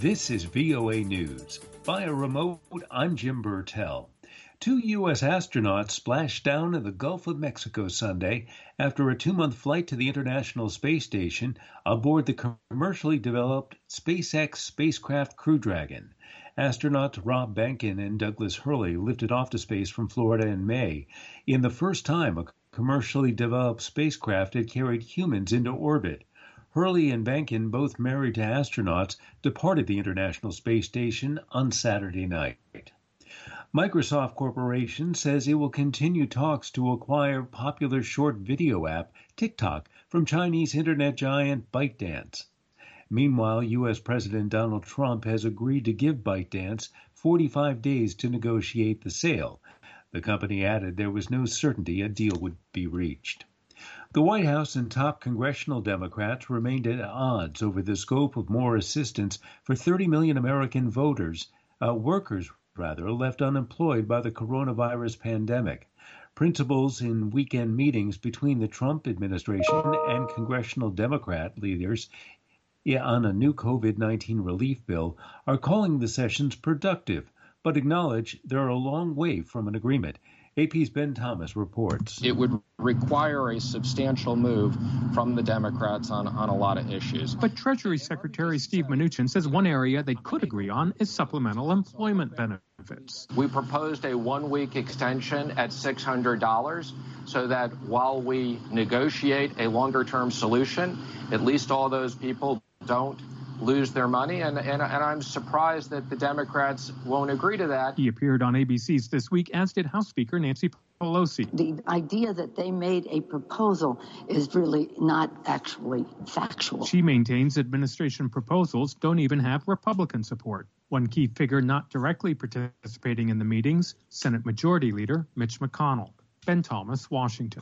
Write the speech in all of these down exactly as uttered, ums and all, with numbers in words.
This is V O A News. Via remote, I'm Jim Burtell. Two U S astronauts splashed down in the Gulf of Mexico Sunday after a two-month flight to the International Space Station aboard the commercially developed SpaceX spacecraft Crew Dragon. Astronauts Rob Behnken and Douglas Hurley lifted off to space from Florida in May, in the first time a commercially developed spacecraft had carried humans into orbit. Hurley and Behnken, both married to astronauts, departed the International Space Station on Saturday night. Microsoft Corporation says it will continue talks to acquire popular short video app TikTok from Chinese internet giant ByteDance. Meanwhile, U S President Donald Trump has agreed to give ByteDance forty-five days to negotiate the sale. The company added there was no certainty a deal would be reached. The White House and top congressional Democrats remained at odds over the scope of more assistance for thirty million American voters, uh, workers rather, left unemployed by the coronavirus pandemic. Principals in weekend meetings between the Trump administration and congressional Democrat leaders on a new COVID nineteen relief bill are calling the sessions productive, but acknowledge they're a long way from an agreement. A P's Ben Thomas reports. It would require a substantial move from the Democrats on, on a lot of issues. But Treasury Secretary Steve Mnuchin says one area they could agree on is supplemental employment benefits. We proposed a one-week extension at six hundred dollars so that while we negotiate a longer-term solution, at least all those people don't lose their money, and, and, and I'm surprised that the Democrats won't agree to that. He appeared on A B C's This Week, as did House Speaker Nancy Pelosi. The idea that they made a proposal is really not actually factual. She maintains administration proposals don't even have Republican support. One key figure not directly participating in the meetings, Senate Majority Leader Mitch McConnell. Ben Thomas, Washington.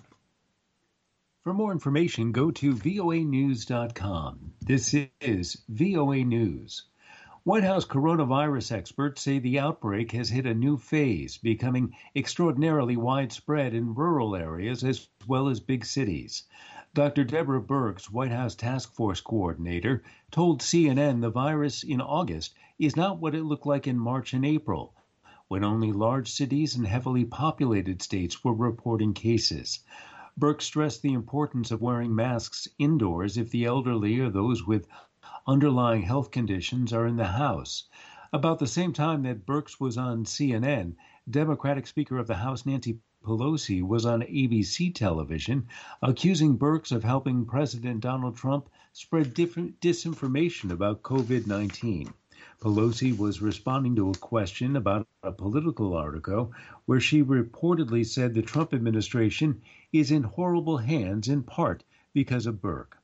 For more information, go to V O A news dot com. This is V O A News. White House coronavirus experts say the outbreak has hit a new phase, becoming extraordinarily widespread in rural areas as well as big cities. Doctor Deborah Birx, White House Task Force Coordinator, told C N N the virus in August is not what it looked like in March and April, when only large cities and heavily populated states were reporting cases. Birx stressed the importance of wearing masks indoors if the elderly or those with underlying health conditions are in the house. About the same time that Birx was on C N N, Democratic Speaker of the House Nancy Pelosi was on A B C television, accusing Birx of helping President Donald Trump spread different disinformation about COVID nineteen. Pelosi was responding to a question about a Politico article where she reportedly said the Trump administration is in horrible hands in part because of Birx.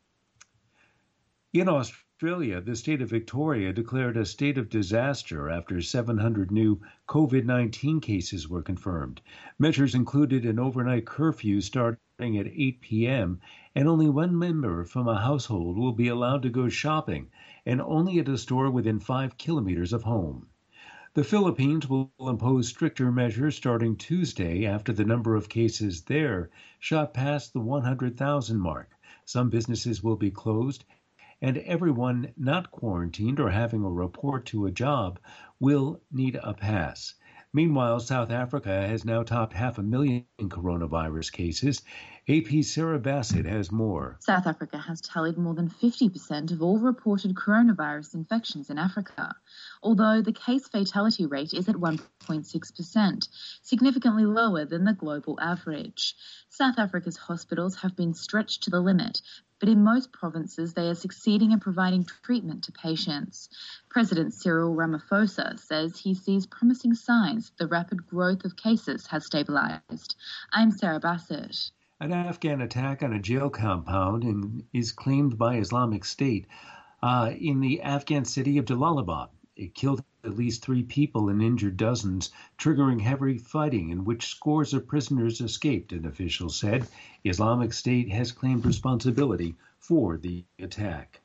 In Australia, the state of Victoria declared a state of disaster after seven hundred new COVID nineteen cases were confirmed. Measures included an overnight curfew starting at eight p.m., and only one member from a household will be allowed to go shopping, and only at a store within five kilometers of home. The Philippines will impose stricter measures starting Tuesday after the number of cases there shot past the one hundred thousand mark. Some businesses will be closed, and everyone not quarantined or having a report to a job will need a pass. Meanwhile, South Africa has now topped half a million coronavirus cases. A P's Sarah Bassett has more. South Africa has tallied more than fifty percent of all reported coronavirus infections in Africa, although the case fatality rate is at one point six percent, significantly lower than the global average. South Africa's hospitals have been stretched to the limit, but in most provinces they are succeeding in providing treatment to patients. President Cyril Ramaphosa says he sees promising signs the rapid growth of cases has stabilized. I'm Sarah Bassett. An Afghan attack on a jail compound in, is claimed by Islamic State uh, in the Afghan city of Jalalabad. It killed at least three people and injured dozens, triggering heavy fighting in which scores of prisoners escaped, an official said. Islamic State has claimed responsibility for the attack.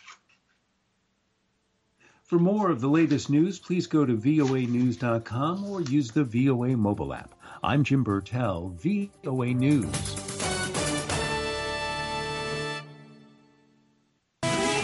For more of the latest news, please go to V O A news dot com or use the V O A mobile app. I'm Jim Burtell, V O A News.